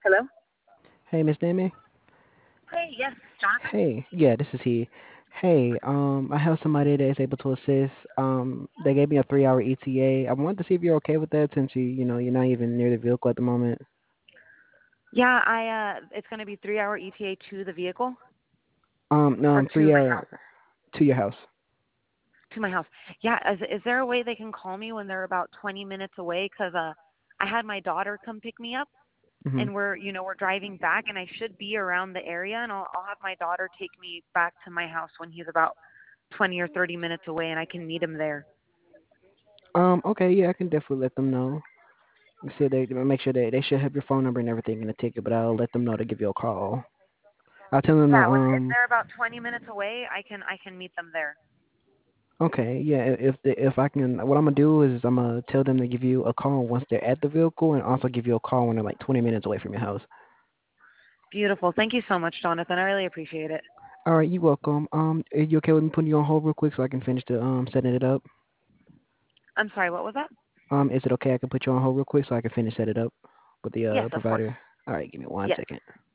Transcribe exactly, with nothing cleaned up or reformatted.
Hello? Hey, Miss Demi. Hey, yes, Jonathan? Hey, yeah, this is he. Hey, um, I have somebody that is able to assist. Um, they gave me a three-hour E T A. I wanted to see if you're okay with that, since you, you know, you're not even near the vehicle at the moment. Yeah, I uh it's gonna be three hour E T A to the vehicle Um, no, or um, to three my house. hour to your house. To my house. Yeah, is is there a way they can call me when they're about twenty minutes away? 'Cause uh I had my daughter come pick me up Mhm. and we're you know, we're driving back and I should be around the area and I'll I'll have my daughter take me back to my house when he's about twenty or thirty minutes away and I can meet him there. Um, okay, yeah, I can definitely let them know. You said they make sure they they should have your phone number and everything in the ticket, but I'll let them know to give you a call. I'll tell them to Yeah, when if um. they're about twenty minutes away, I can I can meet them there. Okay, yeah. i- If the, if I can, what I'm gonna do is I'm gonna tell them to give you a call once they're at the vehicle, and also give you a call when they're like twenty minutes away from your house. Beautiful. Thank you so much, Jonathan. I really appreciate it. All right, you're welcome. Um, are you okay with me putting you on hold real quick so I can finish the um setting it up? I'm sorry, what was that? Um, is it okay I can put you on hold real quick so I can finish set it up with the Yes, uh of course. provider? All right, give me one Yes. second.